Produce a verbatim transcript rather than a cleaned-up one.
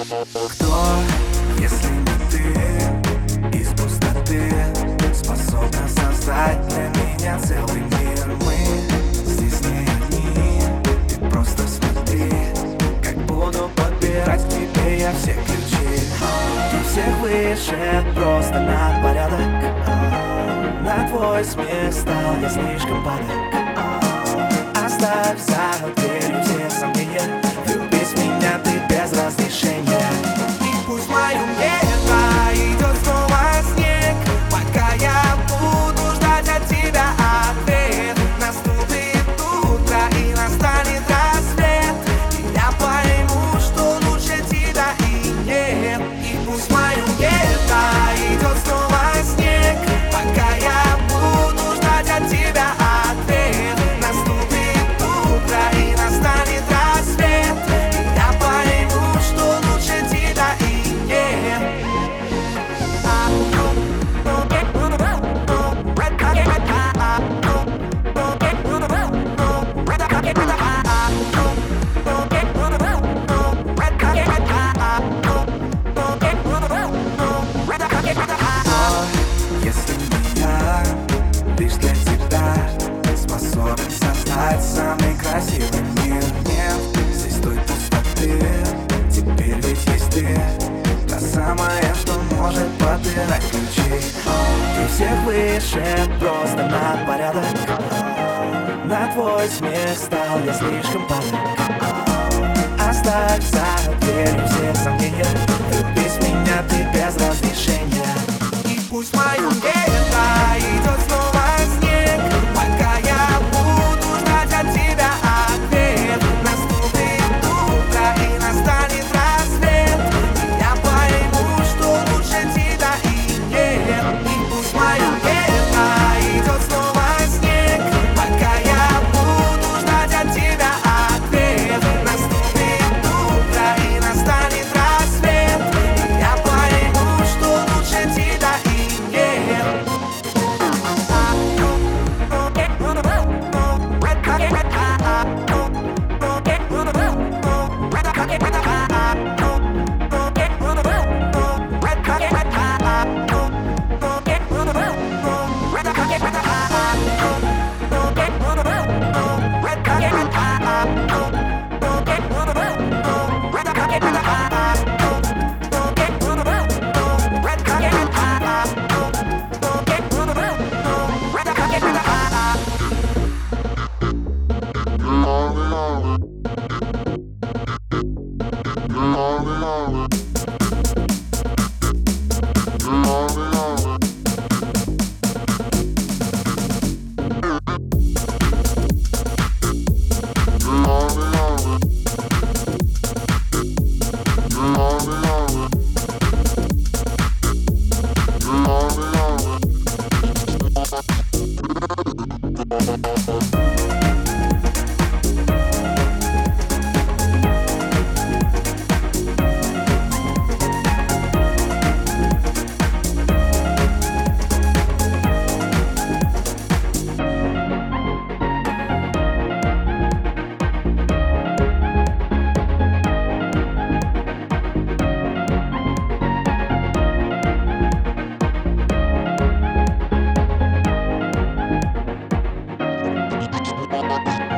Кто, если не ты, из пустоты способна создать для меня целый мир? Мы здесь не одни, ты просто смотри, как буду подбирать к тебе я все ключи. Ты всех выше, просто на порядок. На твой смех стал я слишком падок. Оставь за дверью все сомнения, влюбись в меня ты без разрешения. И пусть в моем небе идет снова снег, пока я буду ждать от тебя ответ. Наступит утро и настанет рассвет, и я пойму, что лучше тебя и нет. И пусть в моем небе идет снова снег, пока я буду ждать от тебя ответ. Наступит утро и настанет рассвет, и я пойму, что лучше тебя и нет. Если не я, лишь для тебя способен создать самый красивый мир. Нет здесь той пустоты, теперь ведь есть ты, та самая, что может подбирать ключи. Ты всех выше, просто на порядок. На твой смех стал я слишком падок. Оставь за дверью все сомнения, влюбись в меня ты без разрешения. И пусть в моем небе идет снова снег, пока я буду ждать от тебя ответ. Наступит утро и настанет рассвет, и я пойму, что лучше тебя и нет. И пусть в моем небе идет снова снег, пока я буду ждать от тебя ответ. Наступит утро и настанет рассвет, и я пойму, что лучше тебя и нет. We'll be right back.